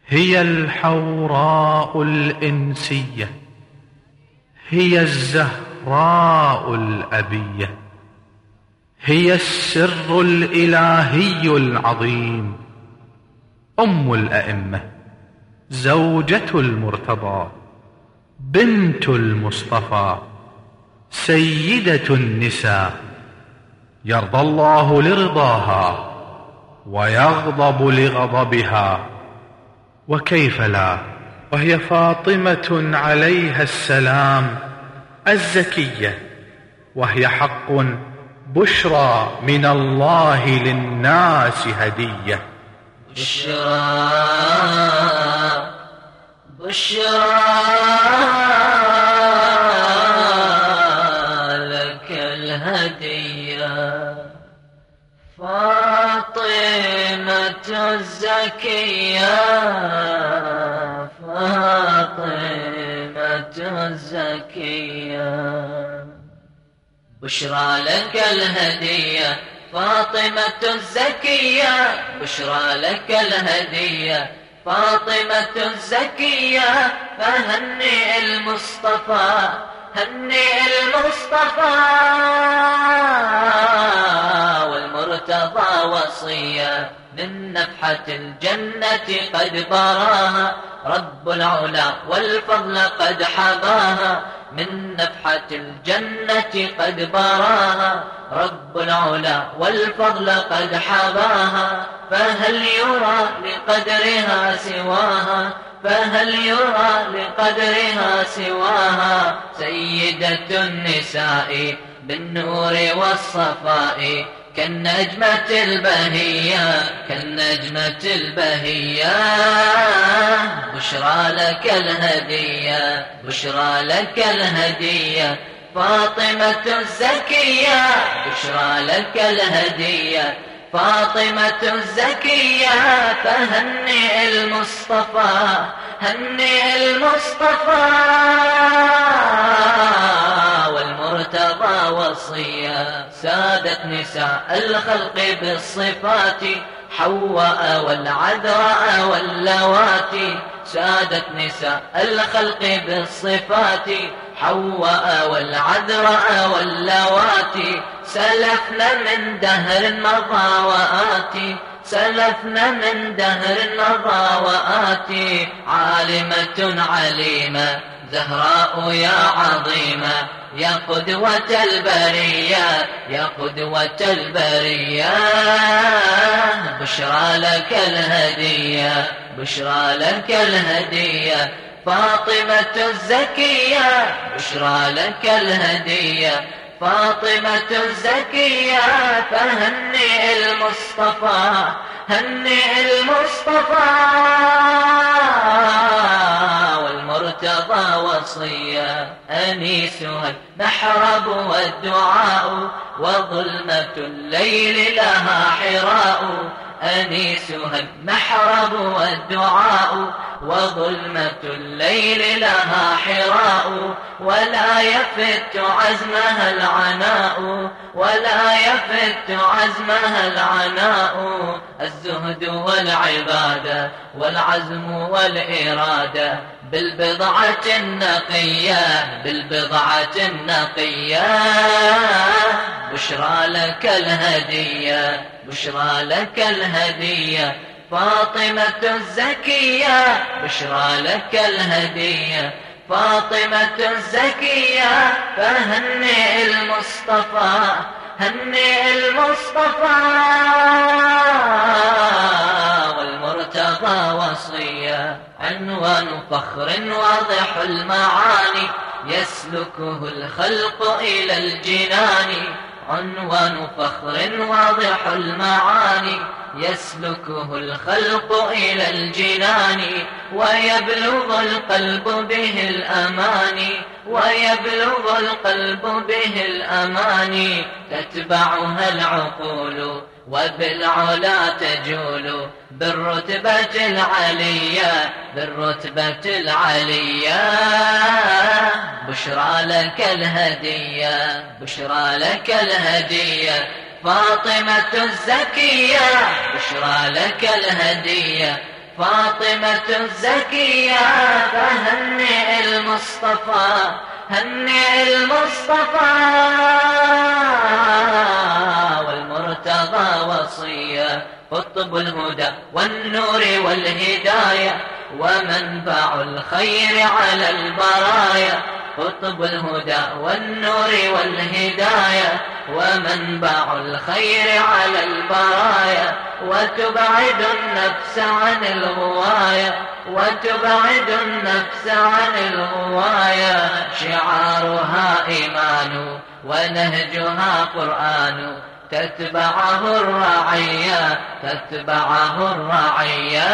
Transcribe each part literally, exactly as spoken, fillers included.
هي الحوراء الإنسية، هي الزهراء الأبية، هي السر الإلهي العظيم، أم الأئمة، زوجة المرتضى، بنت المصطفى، سيدة النساء، يرضى الله لرضاها ويغضب لغضبها، وكيف لا، وهي فاطمة عليها السلام الزكية، وهي حق بشرى من الله للناس هدية. بشرى بشرى لك الهدية، فاطمة الزكية، فاطمة الزكية. بشرى لك الهدية فاطمة الزكية، بشرى لك الهدية فاطمة الزكية، فهنئ المصطفى، هنئ المصطفى والمرتضى وصية، من نفحة الجنة قد براها، رب العلا والفضل قد حباها، من نفحة الجنة قد براها، رب العلا والفضل قد حباها، فهل يرى لقدرها سواها، فهل يرى لقدرها سواها، سيدة النساء بالنور والصفاء، كالنجمة البهية، كالنجمة البهية. بشرى لك الهدية، بشرى لك الهدية فاطمة الزكية، بشرى لك الهدية فاطمة الزكية، فهنئ المصطفى، هنئ المصطفى والمرتضى وصية، سادت نساء الخلق بالصفات، حواء والعذراء واللواتي، سادت نساء الخلق بالصفات، حواء والعذراء واللواتي، سلفنا من دهر مضى وآتي، سلفنا من دهر مضى وآتي، عالمة عليمة زهراء يا عظيمة، يا قدوة البرية، يا قدوة البرية. بشرى لك الهدية، بشرى لك الهدية فاطمة الزكية، بشرى لك الهدية فاطمة الزكية، فهنئ المصطفى، هنئ المصطفى والمرتضى وصية، أنيسها المحراب والدعاء، وظلمة الليل لها حراء، أنيسها المحراب والدعاء، وظلمة الليل لها حراء، ولا يفت عزمها العناء، ولا يفت عزمها العناء، الزهد والعبادة والعزم والإرادة، بالبضعة النقية، بالبضعة النقية. بشرى لك الهدية، بشرى لك الهدية فاطمة الزكية، بشرى لك الهدية فاطمة الزكية، فهنئ المصطفى، هنئ المصطفى والمرتضى وصية، عنوان فخر واضح المعاني، يسلكه الخلق إلى الجنان، عنوان فخر واضح المعاني، يسلكه الخلق إلى الجنان، ويبلغ القلب به الأماني، ويبلغ القلب به الأماني، تتبعها العقول وبالعلا تجول، بالرتبة العلية، بالرتبة العلية. بشرى لك الهدية، بشرى لك الهدية فاطمة الزكية، بشرى لك الهدية فاطمة الزكية فهنئ المصطفى هنئ المصطفى والمرتضى وصية قطب الهدى والنور والهداية ومنبع الخير على البرايا قطب الهدى والنور والهداية ومنبع الخير على البرايا وتبعد النفس عن الغوايا وتبعد النفس عن الغوايا شعارها إيمان ونهجها قرآن تتبعه الرعية تتبعه الرعية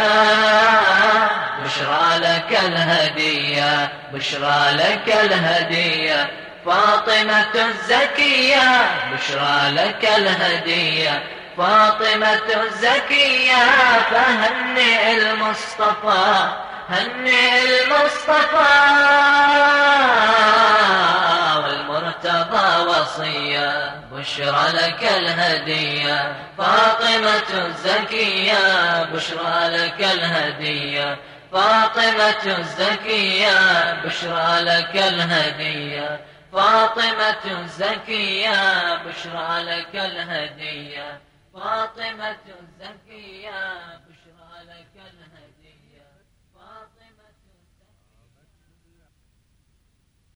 بشرى لك الهدية بشرى لك الهدية فاطمة الزكية بشرى لك الهدية فاطمة الزكية فهنئ المصطفى هنئ المصطفى والمرتضى وصية بشرى لك الهدية فاطمة الزكية بشرى لك الهدية فاطمة الزكية بشرى لك الهدية فاطمة الزكية بشرى لك الهدية فاطمة الزكية بشرى لك الهدية فاطمة